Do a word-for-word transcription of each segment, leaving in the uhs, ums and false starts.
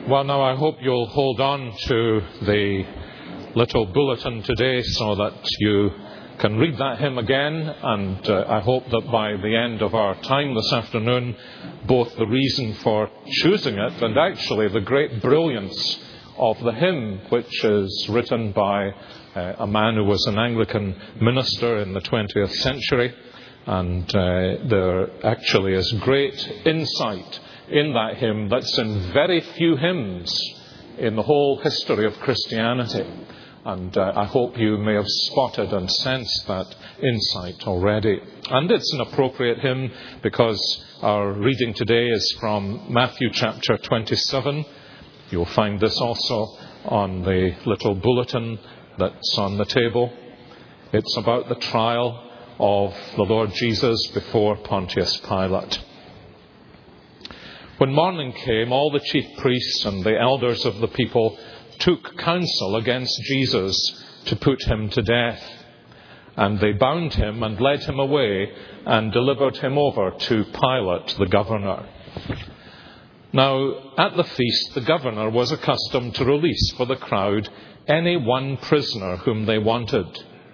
Well, now I hope you'll hold on to the little bulletin today so that you can read that hymn again, and uh, I hope that by the end of our time this afternoon, both the reason for choosing it and actually the great brilliance of the hymn, which is written by uh, a man who was an Anglican minister in the twentieth century, and uh, there actually is great insight in that hymn that's in very few hymns in the whole history of Christianity. And uh, I hope you may have spotted and sensed that insight already. And it's an appropriate hymn because our reading today is from Matthew chapter twenty-seven. You'll find this also on the little bulletin that's on the table. It's about the trial of the Lord Jesus before Pontius Pilate. When morning came, all the chief priests and the elders of the people took counsel against Jesus to put him to death. And they bound him and led him away and delivered him over to Pilate, the governor. Now, at the feast, the governor was accustomed to release for the crowd any one prisoner whom they wanted.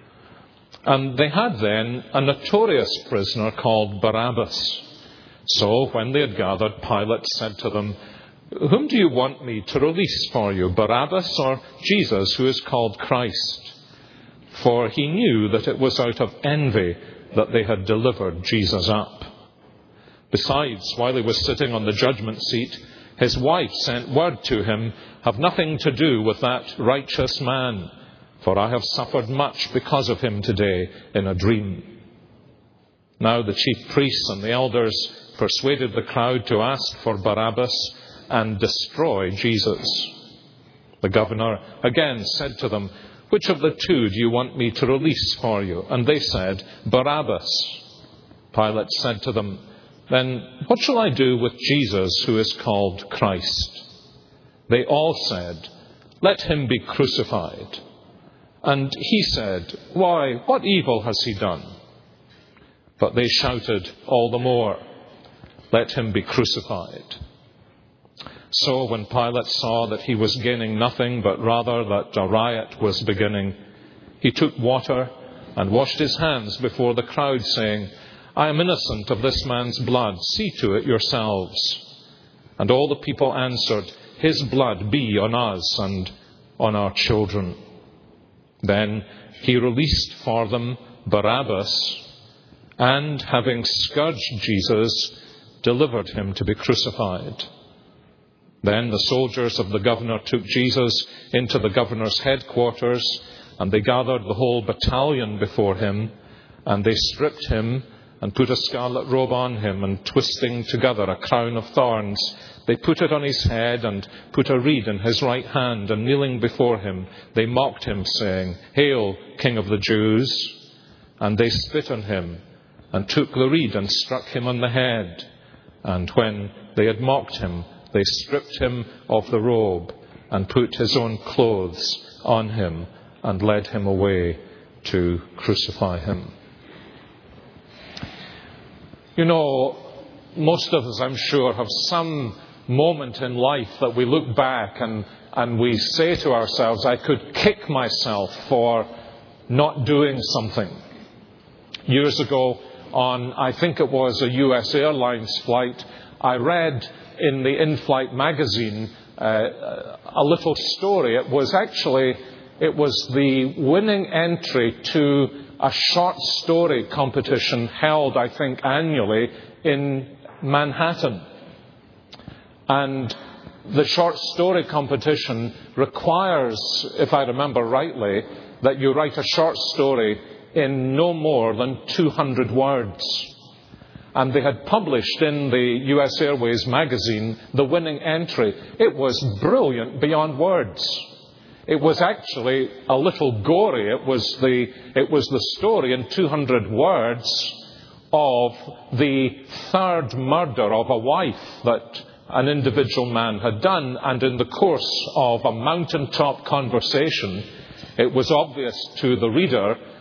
And they had then a notorious prisoner called Barabbas. So when they had gathered, Pilate said to them, "Whom do you want me to release for you, Barabbas or Jesus, who is called Christ?" For he knew that it was out of envy that they had delivered Jesus up. Besides, while he was sitting on the judgment seat, his wife sent word to him, "Have nothing to do with that righteous man, for I have suffered much because of him today in a dream." Now the chief priests and the elders persuaded the crowd to ask for Barabbas and destroy Jesus. The governor again said to them, "Which of the two do you want me to release for you?" And they said, "Barabbas." Pilate said to them, "Then what shall I do with Jesus, who is called Christ?" They all said, "Let him be crucified." And he said, "Why, what evil has he done?" But they shouted all the more, "Let him be crucified." So when Pilate saw that he was gaining nothing, but rather that a riot was beginning, he took water and washed his hands before the crowd, saying, "I am innocent of this man's blood. See to it yourselves." And all the people answered, "His blood be on us and on our children." Then he released for them Barabbas, and having scourged Jesus, delivered him to be crucified. Then the soldiers of the governor took Jesus into the governor's headquarters, and they gathered the whole battalion before him, and they stripped him and put a scarlet robe on him, and twisting together a crown of thorns, they put it on his head and put a reed in his right hand, and kneeling before him, they mocked him, saying, "Hail, King of the Jews!" And they spit on him and took the reed and struck him on the head. And when they had mocked him, they stripped him of the robe and put his own clothes on him and led him away to crucify him. You know, most of us, I'm sure, have some moment in life that we look back and, and we say to ourselves, "I could kick myself for not doing something." Years ago, on, I think it was a U S Airlines flight, I read in the in-flight magazine uh, a little story. It was actually, it was the winning entry to a short story competition held, I think, annually in Manhattan. And the short story competition requires, if I remember rightly, that you write a short story in no more than two hundred words. And they had published in the U S Airways magazine the winning entry. It was brilliant beyond words. It was actually a little gory. It was the, it was the story in two hundred words of the third murder of a wife that an individual man had done. And in the course of a mountaintop conversation, it was obvious to the reader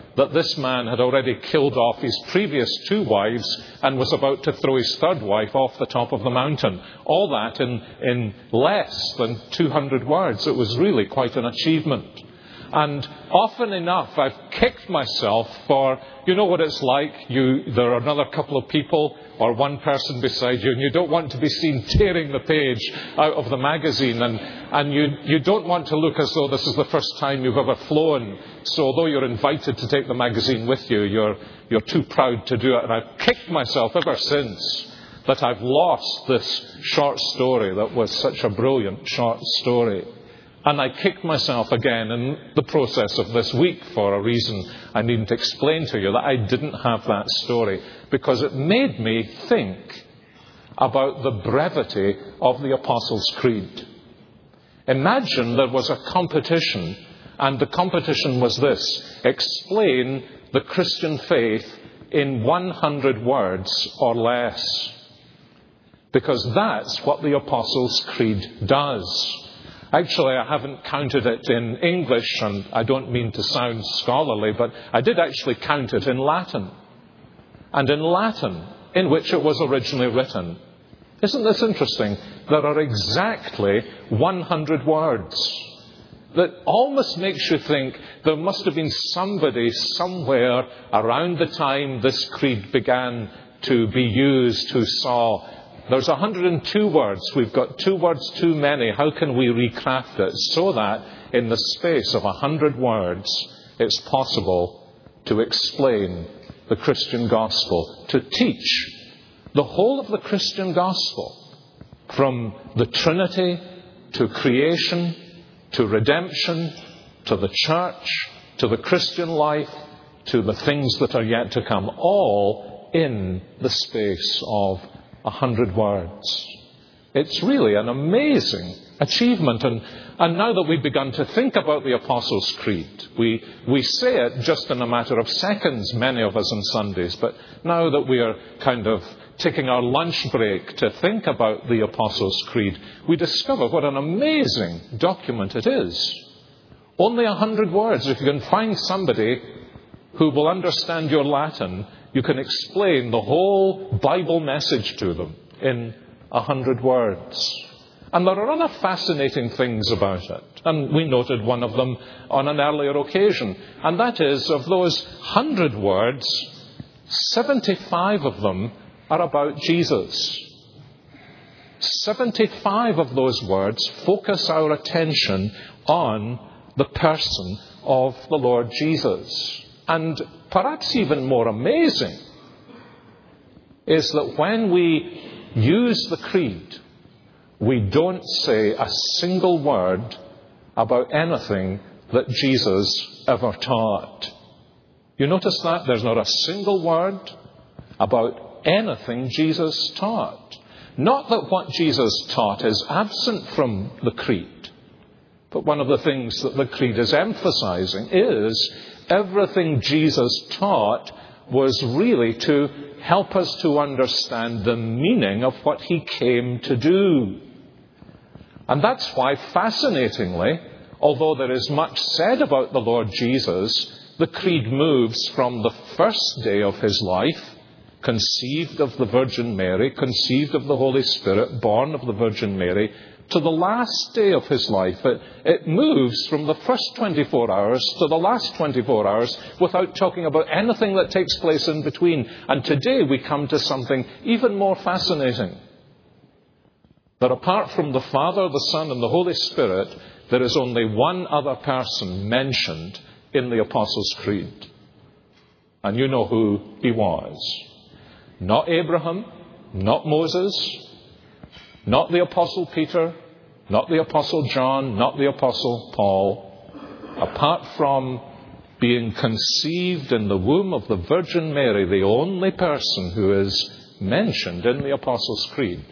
that this man had already killed off his previous two wives and was about to throw his third wife off the top of the mountain. All that in, in less than two hundred words. It was really quite an achievement. And often enough, I've kicked myself for, you know what it's like, you, there are another couple of people or one person beside you, and you don't want to be seen tearing the page out of the magazine, and, and you, you don't want to look as though this is the first time you've ever flown. So although you're invited to take the magazine with you, you're, you're too proud to do it. And I've kicked myself ever since that I've lost this short story that was such a brilliant short story. And I kicked myself again in the process of this week for a reason I needn't explain to you, that I didn't have that story, because it made me think about the brevity of the Apostles' Creed. Imagine there was a competition, and the competition was this: explain the Christian faith in one hundred words or less. Because that's what the Apostles' Creed does. Actually, I haven't counted it in English, and I don't mean to sound scholarly, but I did actually count it in Latin. And in Latin, in which it was originally written. Isn't this interesting? There are exactly one hundred words. That almost makes you think there must have been somebody somewhere around the time this creed began to be used who saw, there's one hundred two words. We've got two words too many. How can we recraft it so that in the space of one hundred words it's possible to explain the Christian gospel, to teach the whole of the Christian gospel, from the Trinity to creation, to redemption, to the church, to the Christian life, to the things that are yet to come, all in the space of a hundred words. It's really an amazing achievement. And, and now that we've begun to think about the Apostles' Creed, we, we say it just in a matter of seconds, many of us on Sundays, but now that we are kind of taking our lunch break to think about the Apostles' Creed, we discover what an amazing document it is. Only a hundred words. If you can find somebody who will understand your Latin, you can explain the whole Bible message to them in a hundred words. And there are other fascinating things about it. And we noted one of them on an earlier occasion. And that is, of those hundred words, seventy-five of them are about Jesus. seventy-five of those words focus our attention on the person of the Lord Jesus. And perhaps even more amazing is that when we use the creed, we don't say a single word about anything that Jesus ever taught. You notice that? There's not a single word about anything Jesus taught. Not that what Jesus taught is absent from the creed, but one of the things that the creed is emphasizing is everything Jesus taught was really to help us to understand the meaning of what he came to do. And that's why, fascinatingly, although there is much said about the Lord Jesus, the creed moves from the first day of his life, conceived of the Virgin Mary, conceived of the Holy Spirit, born of the Virgin Mary, to the last day of his life. It, it moves from the first twenty-four hours to the last twenty-four hours without talking about anything that takes place in between. And today we come to something even more fascinating. That apart from the Father, the Son, and the Holy Spirit, there is only one other person mentioned in the Apostles' Creed. And you know who he was. Not Abraham, not Moses, not the Apostle Peter, not the Apostle John, not the Apostle Paul. Apart from being conceived in the womb of the Virgin Mary, the only person who is mentioned in the Apostles' Creed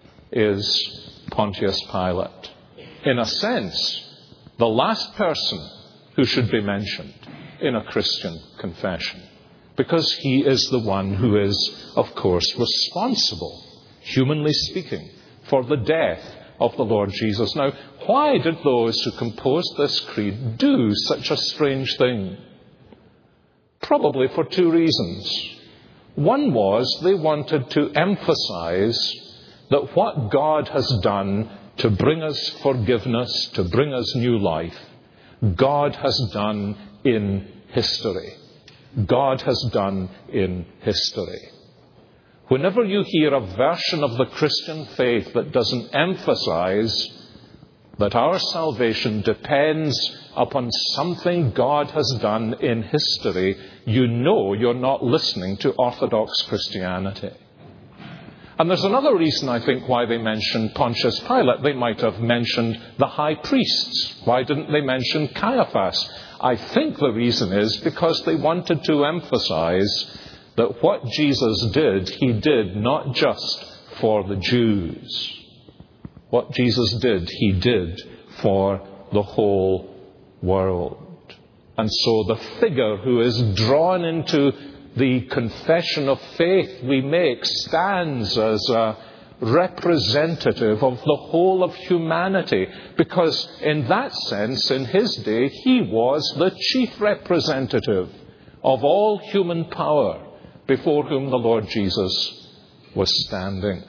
is Pontius Pilate. In a sense, the last person who should be mentioned in a Christian confession, because he is the one who is, of course, responsible, humanly speaking, for the death of the Lord Jesus. Now, why did those who composed this creed do such a strange thing? probably for two reasons. One was they wanted to emphasize that what God has done to bring us forgiveness, to bring us new life, God has done in history. God has done in history. Whenever you hear a version of the Christian faith that doesn't emphasize that our salvation depends upon something God has done in history, you know you're not listening to Orthodox Christianity. And there's another reason, I think, why they mentioned Pontius Pilate. They might have mentioned the high priests. Why didn't they mention Caiaphas? I think the reason is because they wanted to emphasize that what Jesus did, he did not just for the Jews. What Jesus did, he did for the whole world. And so the figure who is drawn into the confession of faith we make stands as a representative of the whole of humanity, because in that sense, in his day, he was the chief representative of all human power before whom the Lord Jesus was standing.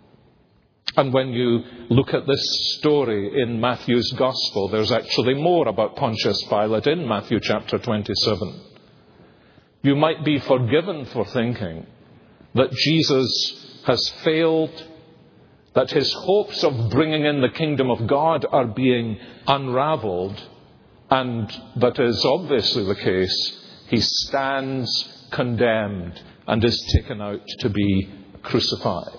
And when you look at this story in Matthew's Gospel, there's actually more about Pontius Pilate in Matthew chapter twenty-seven. You might be forgiven for thinking that Jesus has failed, that his hopes of bringing in the kingdom of God are being unraveled, and that is obviously the case. He stands condemned and is taken out to be crucified.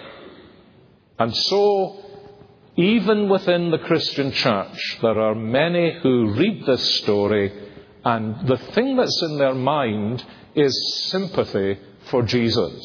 And so, even within the Christian church, there are many who read this story, and the thing that's in their mind is sympathy for Jesus.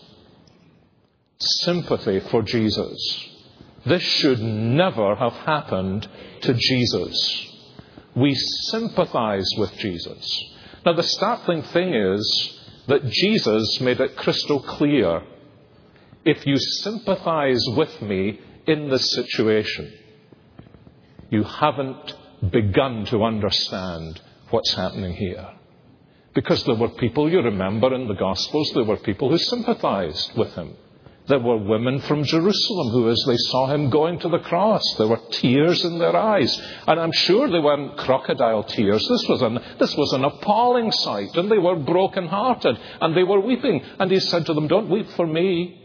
Sympathy for Jesus. This should never have happened to Jesus. We sympathize with Jesus. Now, the startling thing is that Jesus made it crystal clear: if you sympathize with me in this situation, you haven't begun to understand what's happening here. Because there were people, you remember in the Gospels, there were people who sympathized with him. There were women from Jerusalem who, as they saw him going to the cross, there were tears in their eyes. And I'm sure they weren't crocodile tears. This was an, this was an appalling sight. And they were broken-hearted. And they were weeping. And he said to them, "Don't weep for me.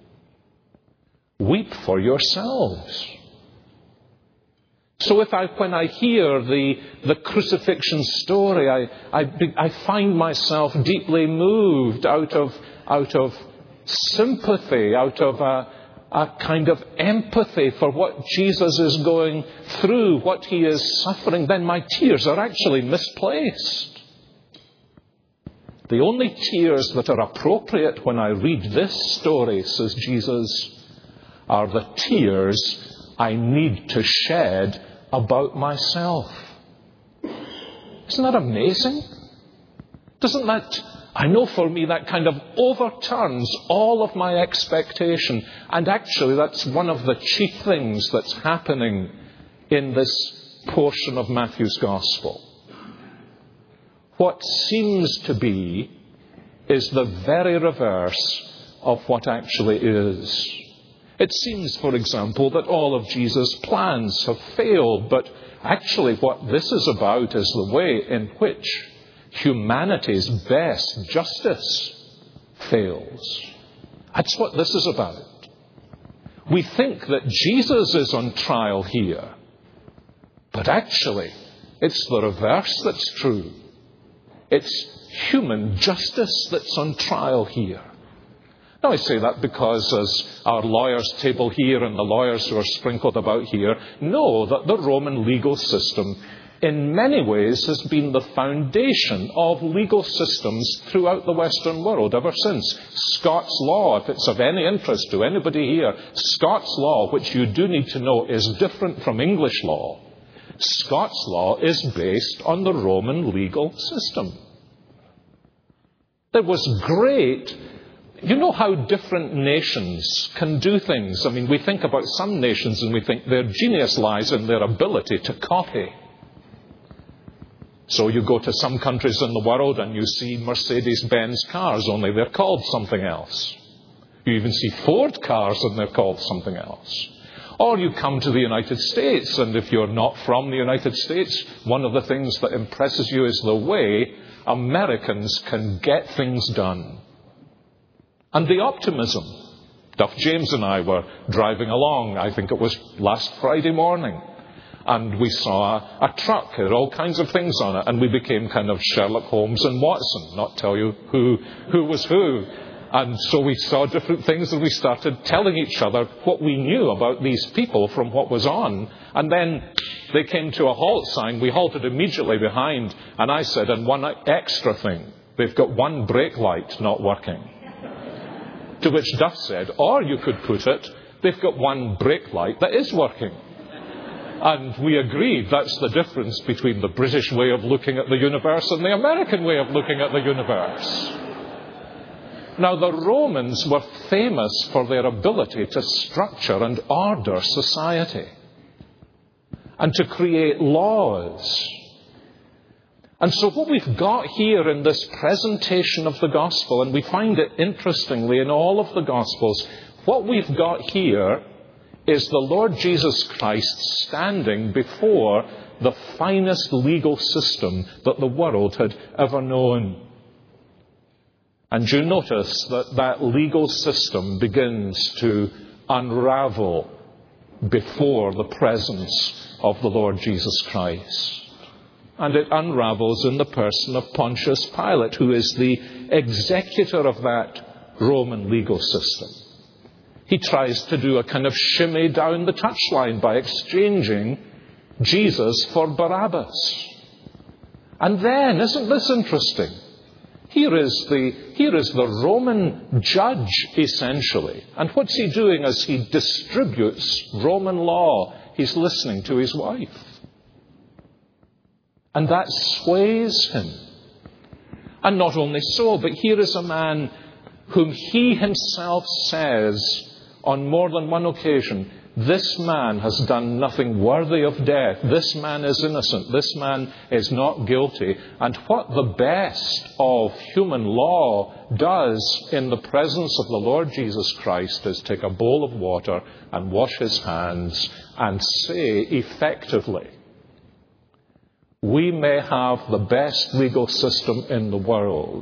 Weep for yourselves." So if I, when I hear the, the crucifixion story, I, I, I find myself deeply moved out of, out of sympathy, out of a, a kind of empathy for what Jesus is going through, what he is suffering, then my tears are actually misplaced. The only tears that are appropriate when I read this story, says Jesus, are the tears I need to shed about myself. Isn't that amazing? Doesn't that, I know for me, that kind of overturns all of my expectation. And actually, that's one of the chief things that's happening in this portion of Matthew's Gospel. What seems to be is the very reverse of what actually is. It seems, for example, that all of Jesus' plans have failed, but actually what this is about is the way in which humanity's best justice fails. That's what this is about. We think that Jesus is on trial here, but actually it's the reverse that's true. It's human justice that's on trial here. Now, I say that because, as our lawyers' table here and the lawyers who are sprinkled about here know, that the Roman legal system in many ways has been the foundation of legal systems throughout the Western world ever since. Scots law, if it's of any interest to anybody here, Scots law, which you do need to know is different from English law. Scots law is based on the Roman legal system. There was great... You know how different nations can do things. I mean, we think about some nations and we think their genius lies in their ability to copy. So you go to some countries in the world and you see Mercedes-Benz cars, only they're called something else. You even see Ford cars and they're called something else. Or you come to the United States, and if you're not from the United States, one of the things that impresses you is the way Americans can get things done. And the optimism. Duff James and I were driving along, I think it was last Friday morning, and we saw a, a truck. It had all kinds of things on it, and we became kind of Sherlock Holmes and Watson, not tell you who, who was who. And so we saw different things, and we started telling each other what we knew about these people from what was on. And then they came to a halt sign. We halted immediately behind, and I said, and one extra thing, they've got one brake light not working. To which Duff said, or you could put it, they've got one brake light that is working. And we agreed that's the difference between the British way of looking at the universe and the American way of looking at the universe. Now, the Romans were famous for their ability to structure and order society and to create laws. And so what we've got here in this presentation of the gospel, and we find it interestingly in all of the gospels, what we've got here is the Lord Jesus Christ standing before the finest legal system that the world had ever known. And you notice that that legal system begins to unravel before the presence of the Lord Jesus Christ. And it unravels in the person of Pontius Pilate, who is the executor of that Roman legal system. He tries to do a kind of shimmy down the touchline by exchanging Jesus for Barabbas. And then, isn't this interesting? Here is the, here is the Roman judge, essentially. And what's he doing as he distributes Roman law? He's listening to his wife. And that sways him. And not only so, but here is a man whom he himself says on more than one occasion, this man has done nothing worthy of death. This man is innocent. This man is not guilty. And what the best of human law does in the presence of the Lord Jesus Christ is take a bowl of water and wash his hands and say effectively, we may have the best legal system in the world,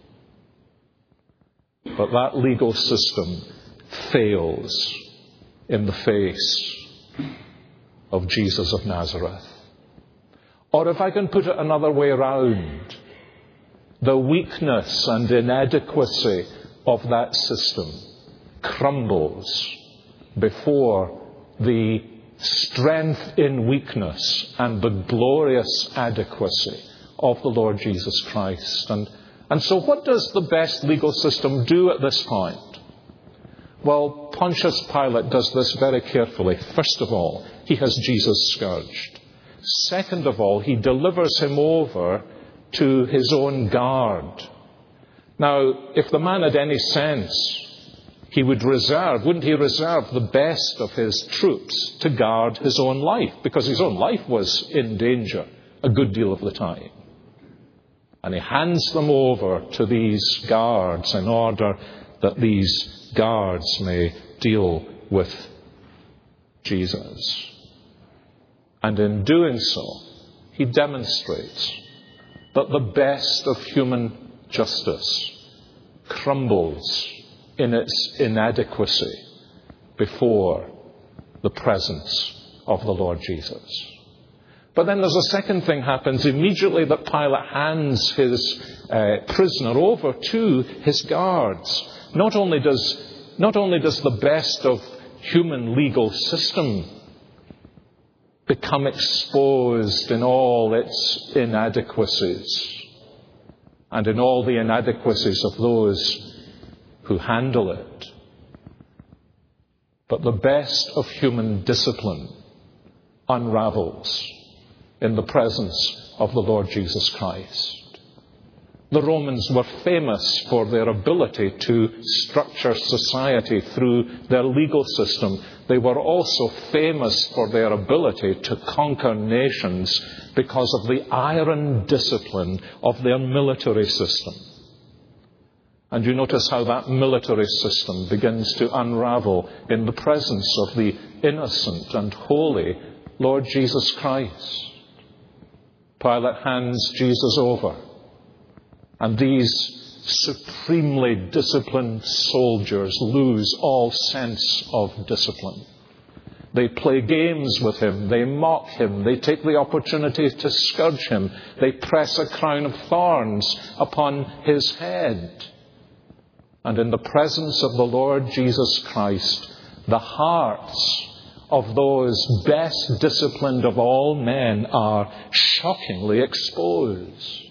but that legal system fails in the face of Jesus of Nazareth. Or if I can put it another way around, the weakness and inadequacy of that system crumbles before the strength in weakness and the glorious adequacy of the Lord Jesus Christ. And, and so what does the best legal system do at this point? Well, Pontius Pilate does this very carefully. First of all, he has Jesus scourged. Second of all, he delivers him over to his own guard. Now, if the man had any sense, he would reserve, wouldn't he reserve the best of his troops to guard his own life? Because his own life was in danger a good deal of the time. And he hands them over to these guards in order that these guards may deal with Jesus. And in doing so, he demonstrates that the best of human justice crumbles in its inadequacy before the presence of the Lord Jesus. But then there's a second thing happens immediately that Pilate hands his uh, prisoner over to his guards. Not only does, not only does the best of human legal system become exposed in all its inadequacies and in all the inadequacies of those who handle it, but the best of human discipline unravels in the presence of the Lord Jesus Christ. The Romans were famous for their ability to structure society through their legal system. They were also famous for their ability to conquer nations because of the iron discipline of their military system. And you notice how that military system begins to unravel in the presence of the innocent and holy Lord Jesus Christ. Pilate hands Jesus over, and these supremely disciplined soldiers lose all sense of discipline. They play games with him. They mock him. They take the opportunity to scourge him. They press a crown of thorns upon his head. And in the presence of the Lord Jesus Christ, the hearts of those best disciplined of all men are shockingly exposed.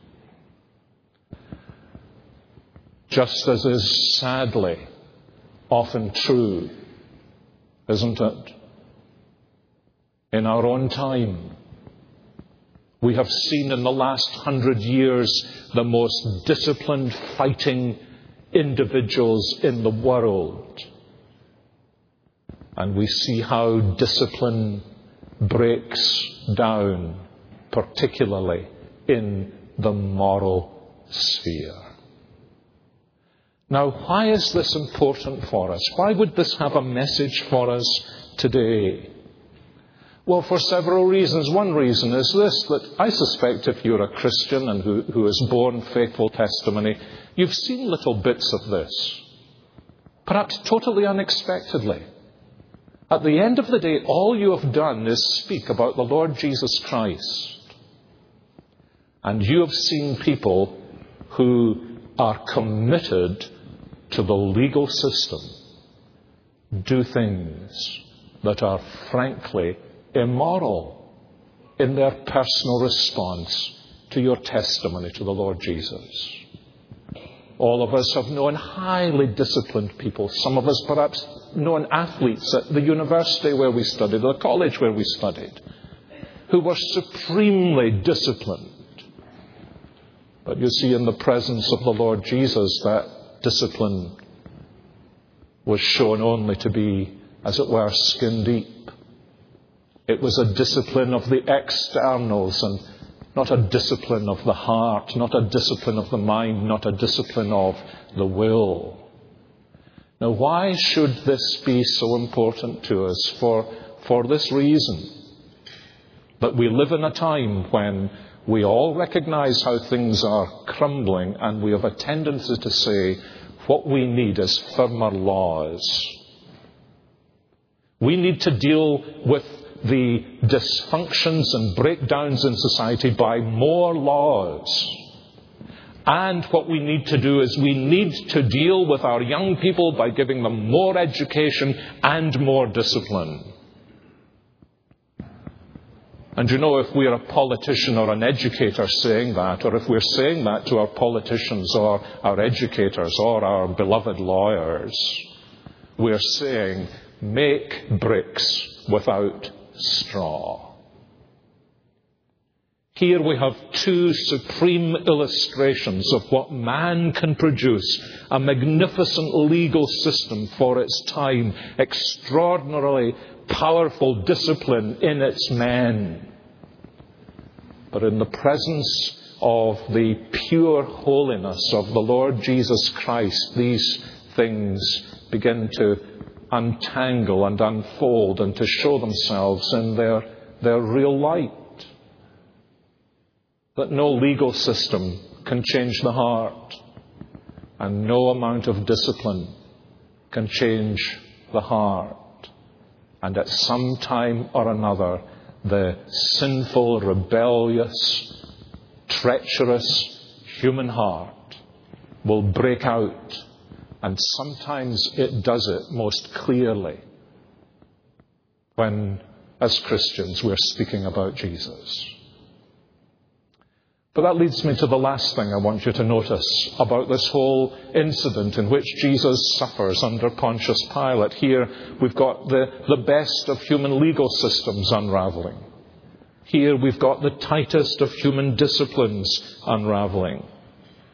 Just as is sadly often true, isn't it? In our own time, we have seen in the last hundred years the most disciplined fighting individuals in the world. And we see how discipline breaks down, particularly in the moral sphere. Now, why is this important for us? Why would this have a message for us today? Well, for several reasons. One reason is this, that I suspect if you're a Christian and who, who has borne faithful testimony, you've seen little bits of this, perhaps totally unexpectedly. At the end of the day, all you have done is speak about the Lord Jesus Christ. And you have seen people who are committed to the legal system do things that are frankly immoral in their personal response to your testimony to the Lord Jesus. All of us have known highly disciplined people. Some of us perhaps known athletes at the university where we studied, the college where we studied, who were supremely disciplined. But you see, in the presence of the Lord Jesus, that discipline was shown only to be, as it were, skin deep. It was a discipline of the externals and not a discipline of the heart, not a discipline of the mind, not a discipline of the will. Now, why should this be so important to us? For, for this reason, that we live in a time when we all recognize how things are crumbling, and we have a tendency to say what we need is firmer laws. We need to deal with the dysfunctions and breakdowns in society by more laws. And what we need to do is we need to deal with our young people by giving them more education and more discipline. And you know, if we're a politician or an educator saying that, or if we're saying that to our politicians or our educators or our beloved lawyers, we're saying, make bricks without straw. Here we have two supreme illustrations of what man can produce. A magnificent legal system for its time. Extraordinarily powerful discipline in its men. But in the presence of the pure holiness of the Lord Jesus Christ, these things begin to untangle and unfold and to show themselves in their, their real light. That no legal system can change the heart, and no amount of discipline can change the heart. And at some time or another, the sinful, rebellious, treacherous human heart will break out. And sometimes it does it most clearly when, as Christians, we're speaking about Jesus. But that leads me to the last thing I want you to notice about this whole incident in which Jesus suffers under Pontius Pilate. Here we've got the, the best of human legal systems unraveling. Here we've got the tightest of human disciplines unraveling.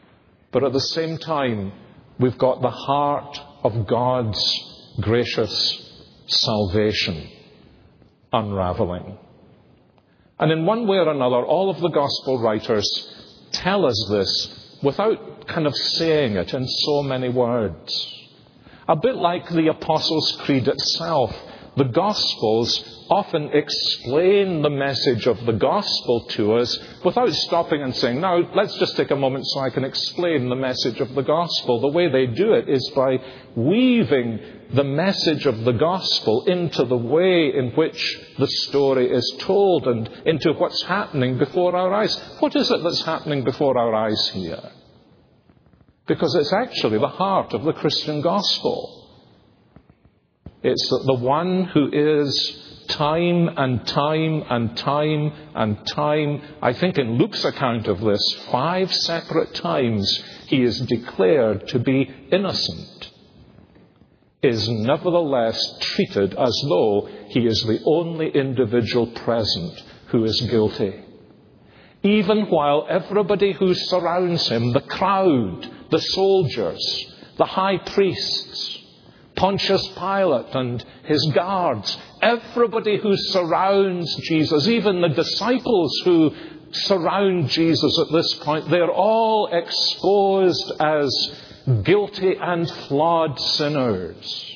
But at the same time, we've got the heart of God's gracious salvation unraveling. And in one way or another, all of the gospel writers tell us this without kind of saying it in so many words. A bit like the Apostles' Creed itself, the Gospels often explain the message of the Gospel to us without stopping and saying, now, let's just take a moment so I can explain the message of the Gospel. The way they do it is by weaving the message of the Gospel into the way in which the story is told and into what's happening before our eyes. What is it that's happening before our eyes here? Because it's actually the heart of the Christian gospel. It's that the one who is time and time and time and time, I think in Luke's account of this, five separate times he is declared to be innocent, is nevertheless treated as though he is the only individual present who is guilty. Even while everybody who surrounds him, the crowd, the soldiers, the high priests, Pontius Pilate and his guards, everybody who surrounds Jesus, even the disciples who surround Jesus at this point, they're all exposed as guilty and flawed sinners.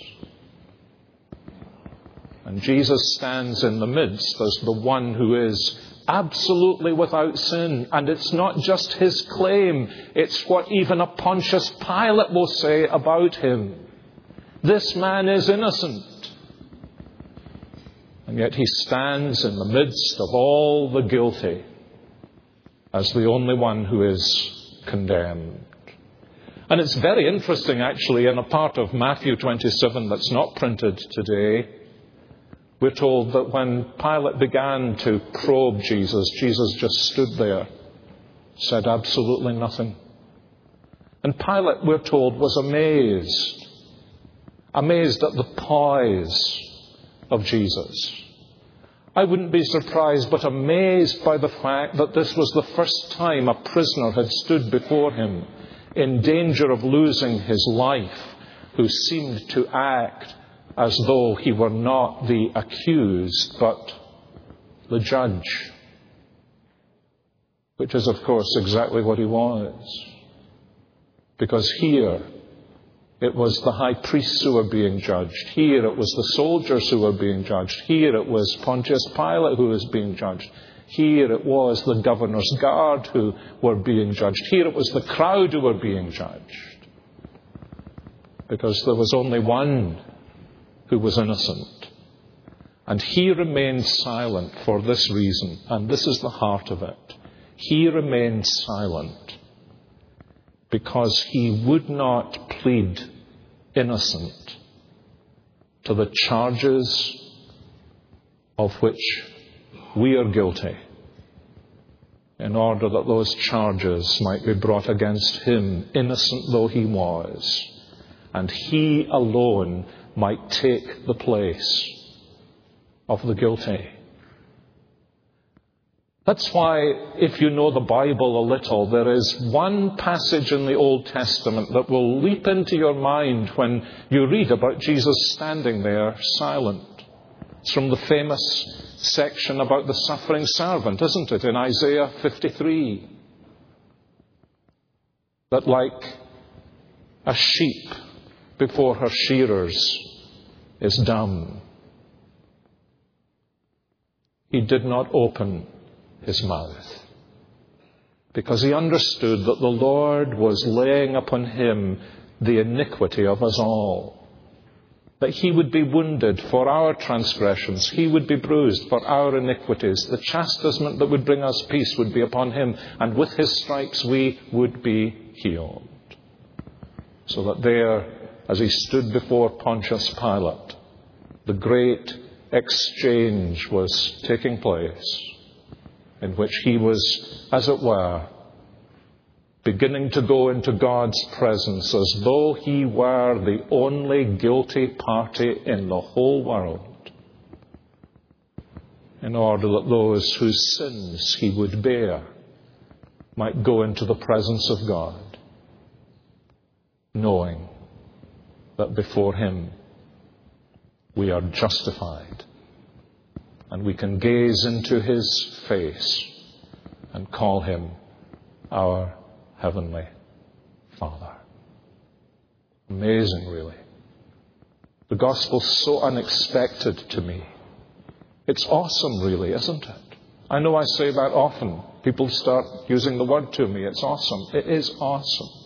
And Jesus stands in the midst as the one who is absolutely without sin. And it's not just his claim, it's what even a Pontius Pilate will say about him. This man is innocent. And yet he stands in the midst of all the guilty as the only one who is condemned. And it's very interesting, actually, in a part of Matthew twenty-seven that's not printed today, we're told that when Pilate began to probe Jesus, Jesus just stood there, said absolutely nothing. And Pilate, we're told, was amazed, amazed at the poise of Jesus. I wouldn't be surprised, but amazed by the fact that this was the first time a prisoner had stood before him in danger of losing his life, who seemed to act as though he were not the accused, but the judge. Which is, of course, exactly what he was. Because here, it was the high priests who were being judged. Here, it was the soldiers who were being judged. Here, it was Pontius Pilate who was being judged. Here, it was the governor's guard who were being judged. Here, it was the crowd who were being judged. Because there was only one who was innocent. And he remained silent for this reason, and this is the heart of it. He remained silent because he would not plead innocent to the charges of which we are guilty, in order that those charges might be brought against him, innocent though he was, and he alone might take the place of the guilty. That's why, if you know the Bible a little, there is one passage in the Old Testament that will leap into your mind when you read about Jesus standing there silent. It's from the famous section about the suffering servant, isn't it, in Isaiah fifty-three? That like a sheep before her shearers is dumb, he did not open his mouth, because he understood that the Lord was laying upon him the iniquity of us all, that he would be wounded for our transgressions, he would be bruised for our iniquities, the chastisement that would bring us peace would be upon him, and with his stripes we would be healed. So that there, as he stood before Pontius Pilate, the great exchange was taking place, in which he was, as it were, beginning to go into God's presence as though he were the only guilty party in the whole world, in order that those whose sins he would bear might go into the presence of God knowing that before him we are justified and we can gaze into his face and call him our Heavenly Father. Amazing, really. The gospel's so unexpected to me. It's awesome, really, isn't it? I know I say that often. People start using the word to me. It's awesome. It is awesome.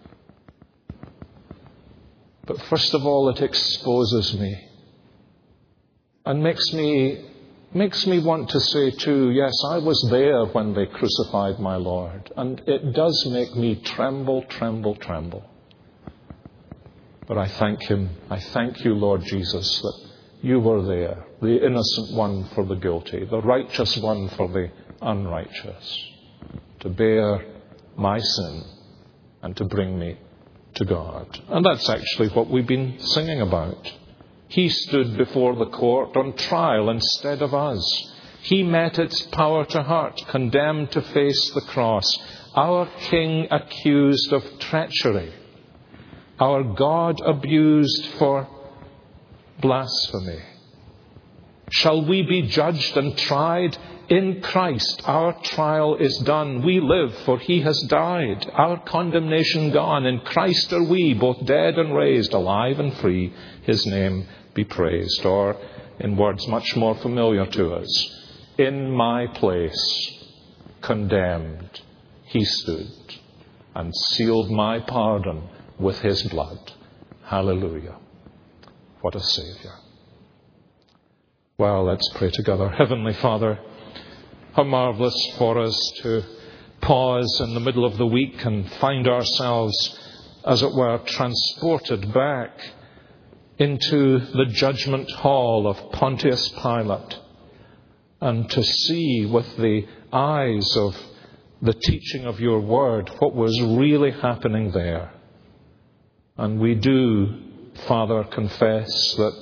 But first of all, it exposes me and makes me makes me want to say too, yes, I was there when they crucified my Lord. And it does make me tremble, tremble, tremble. But I thank him. I thank you, Lord Jesus, that you were there, the innocent one for the guilty, the righteous one for the unrighteous, to bear my sin and to bring me to God. And that's actually what we've been singing about. He stood before the court on trial instead of us. He met its power to hurt, condemned to face the cross. Our King accused of treachery. Our God abused for blasphemy. Shall we be judged and tried? In Christ our trial is done. We live, for he has died. Our condemnation gone. In Christ are we, both dead and raised, alive and free. His name be praised. Or, in words much more familiar to us, in my place, condemned, he stood and sealed my pardon with his blood. Hallelujah. What a Saviour. Well, let's pray together. Heavenly Father, how marvellous for us to pause in the middle of the week and find ourselves, as it were, transported back into the judgment hall of Pontius Pilate, and to see with the eyes of the teaching of your word what was really happening there. And we do, Father, confess that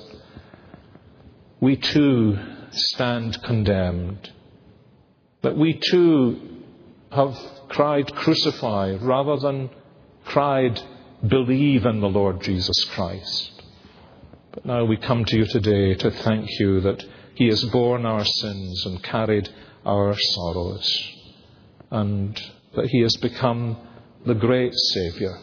we too stand condemned, that we too have cried crucify rather than cried believe in the Lord Jesus Christ. But now we come to you today to thank you that he has borne our sins and carried our sorrows, and that he has become the great Saviour.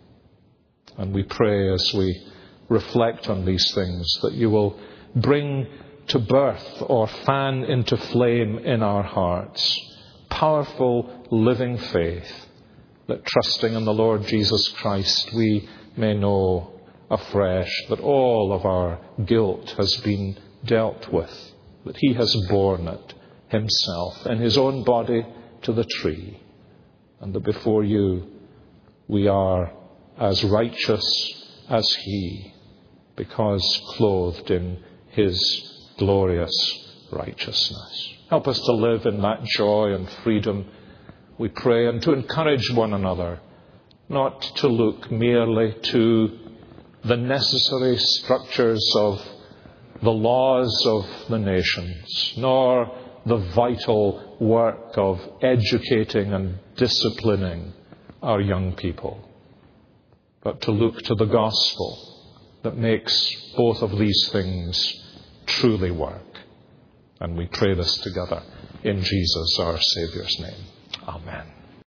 And we pray as we reflect on these things that you will bring to birth or fan into flame in our hearts powerful living faith, that trusting in the Lord Jesus Christ we may know afresh that all of our guilt has been dealt with, that he has borne it himself in his own body to the tree, and that before you we are as righteous as he, because clothed in his glorious righteousness. Help us to live in that joy and freedom, we pray, and to encourage one another, not to look merely to the necessary structures of the laws of the nations, nor the vital work of educating and disciplining our young people, but to look to the gospel that makes both of these things truly work. And we pray this together in Jesus, our Saviour's name. Amen.